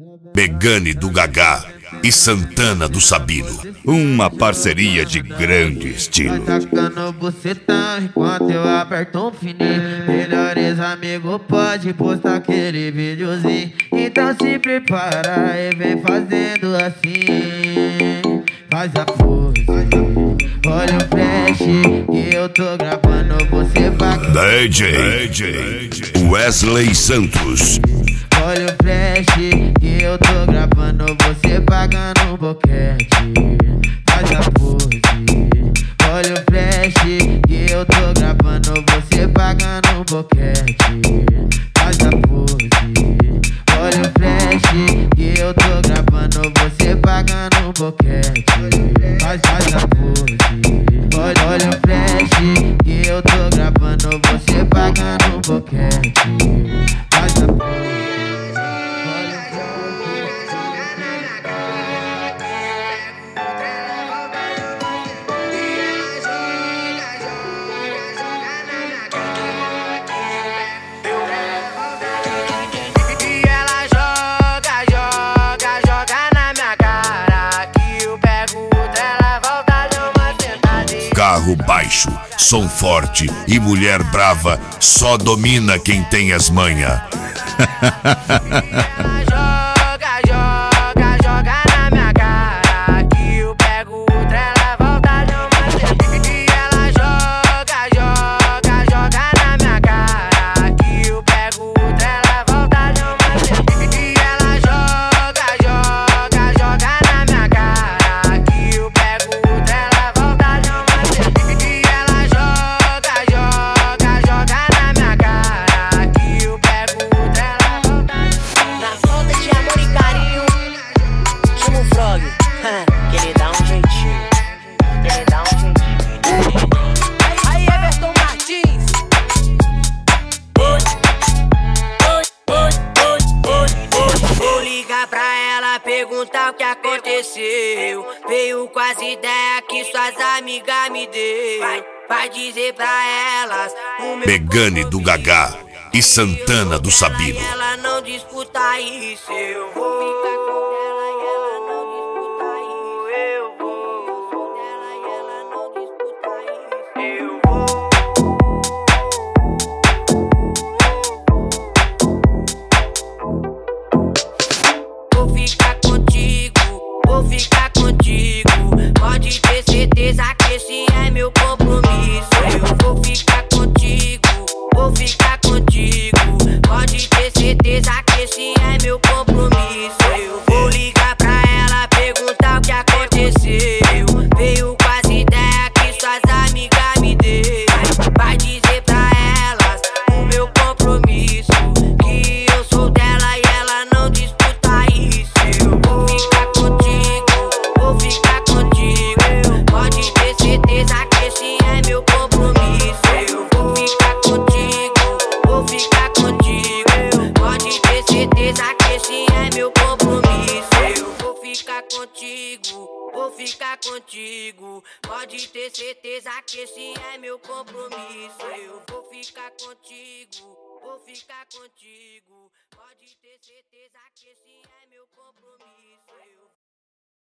Megane do Gagá e Santana do Sabino. Uma parceria de grande estilo. Vai tacando bucetão enquanto eu aperto um fininho. Melhores amigos pode postar aquele videozinho. Então se prepara e vem fazendo assim. Faz a pose, olha o flash que eu tô gravando você paga. DJ Wesley Santos. Olha o flash que eu tô gravando você pagando um boquete. Faz a pose. Olha o flash que eu tô gravando você pagando um boquete. Faz a pose. Olha o flash que eu tô gravando você pagando um boquete. Faz a pose. Olha o flash que eu tô gravando você pagando um boquete. Faz a pose. Carro baixo, som forte e mulher brava só domina quem tem as manhas. Joga na minha cara que eu pego outra, ela volta de uma sentada. E ela joga na minha cara que eu pego outra, ela volta de uma sentada. E ela joga na minha cara que eu pego outra, ela volta de uma sentada. E ela joga na minha cara que eu pego outra, ela volta. Na falta de amor e carinho, chama o Frog, que ele dá um jeitinho, Aí Everton Martins. Vou ligar pra ela, perguntar o que aconteceu. Veio com as ideias que suas amigas me deu. Vai dizer pra elas o meu Megane do Gagá e Santana do Sabino. ela não disputa isso, eu vou ficar com ela e ela não disputa isso. Eu vou dela e ela não disputa isso. Eu vou ficar contigo, vou ficar contigo. Pode ter certeza que esse é meu compromisso. Eu vou ficar contigo, vou ficar contigo. Pode ter certeza que esse é meu compromisso. Eu vou ligar pra ela, perguntar o que aconteceu. Veio com as ideias que suas amigas me deu. Vai dizer pra elas o meu compromisso, que eu sou dela e ela não disputa isso. Eu vou ficar contigo, vou ficar contigo. Pode ter certeza que esse é meu compromisso. Eu vou ficar contigo, vou ficar contigo. Pode ter certeza que esse é meu compromisso. Eu vou ficar contigo, vou ficar contigo. Pode ter certeza que esse é meu compromisso. Eu vou ficar contigo, vou ficar contigo. Pode ter certeza que esse é meu compromisso.